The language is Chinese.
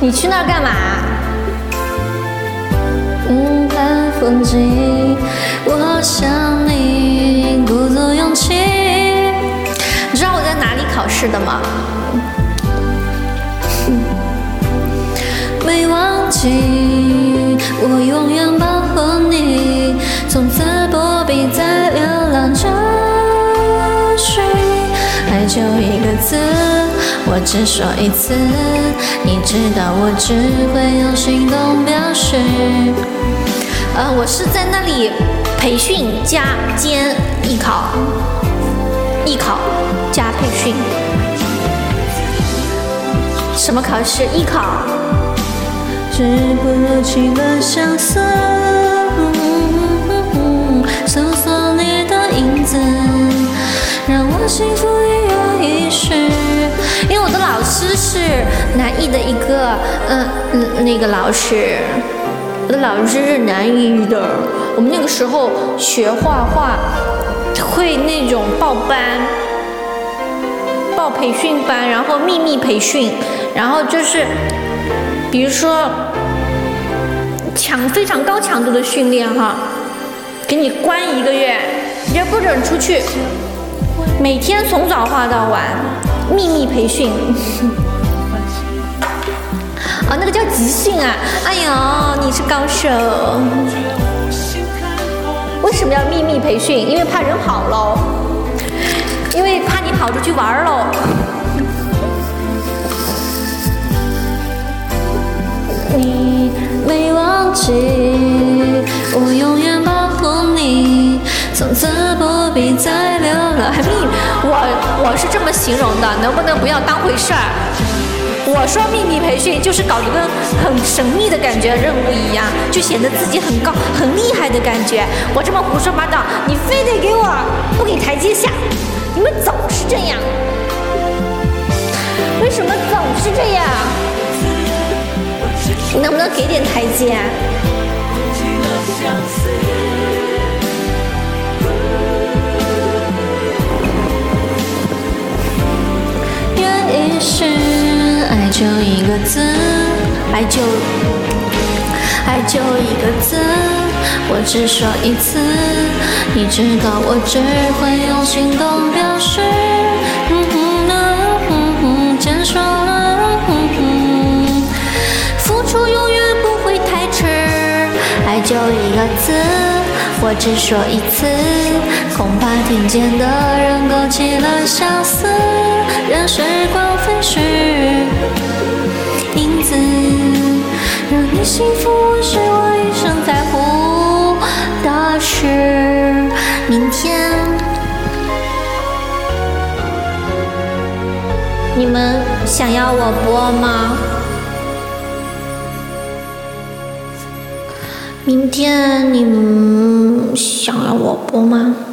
你去那儿干嘛？看风景，我想你，鼓足勇气。你知道我在哪里考试的吗？没忘记，我永远保护你，从此不必再流浪找寻。爱就一个字，我只说一次，你知道我只会用行动表示。我是在那里培训兼艺考，艺考加培训。什么考试？艺考。止不住情的相思，搜索你的影子，让我幸福一跃一世。因为我的老师是南艺的一个那个老师，我的老师是南艺的。我们那个时候学画画会那种报班、报培训班，然后秘密培训，然后就是比如说非常高强度的训练哈，给你关1个月，你就不准出去，每天从早画到晚，秘密培训。那个叫集训啊！哎呦，你是高手。为什么要秘密培训？因为怕人跑喽，因为怕你跑出去玩喽。你没忘记，我永远保护你，从此不必再流浪。我是这么形容的，能不能不要当回事儿？我说秘密培训就是搞得跟很神秘的感觉任务一样，就显得自己很高很厉害的感觉。我这么胡说八道，你非得给我不给台阶下，你们总是这样，为什么总是这样？你能不能给点台阶啊？愿一世，爱就一个字，爱就一个字，我只说一次，你知道我只会用行动表示。结束了，付出永远不会太迟，爱就一个字，我只说一次，恐怕听见的人勾起了相思，任时光飞逝，影子让你幸福是我一生在乎的事。明天你们想要我播吗？明天你们想要我播吗？